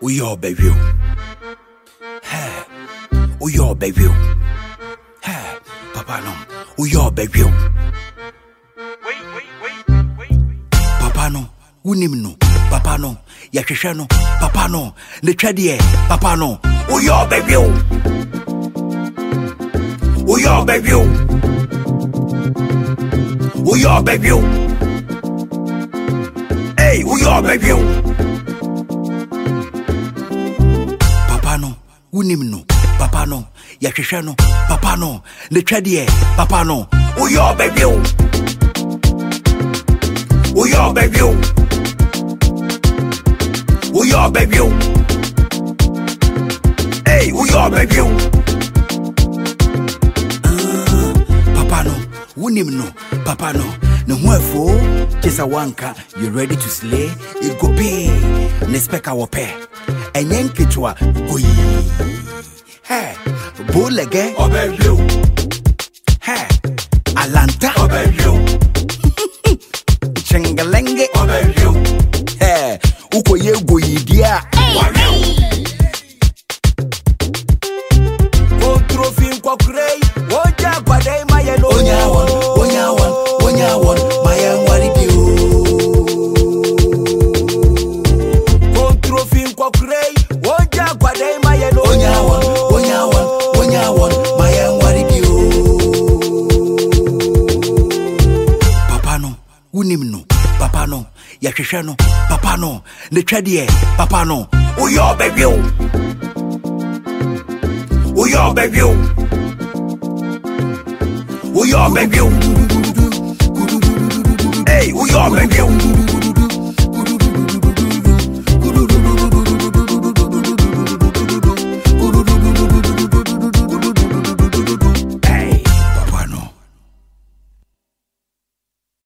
We all baby. Hey, we all baby. Hey, Papa no. We all baby. Wait. Papa no. Unim no. Papa no. Yakisha no. Papa no. Ne chadie. Papa no. We all baby. We all baby. We all baby. Hey, we all baby. Papa no, unim no, Papa no, yakisha no, Papa no, ne chadie, Papa no, uyo baby, uyo baby, uyo baby, hey, uyo baby, Papa no, unim no, Papa no, no huefo, chesa wanka, you ready to slay? It go be, ne speka wope. Enyen kichwa oyi hey bolege obebio hey alanta obebio chengalenge obebio hey ukoye goyidia controfin kwakrei oja kwadai mayelo onyawan mayan waridio controfin kwakrei oja kwadai mayelo onyawan mayan waridio Papa no unim no Papa no yakisha no Papa no ne chadie Papa no uyo baby uyo baby uyo baby hey uyo baby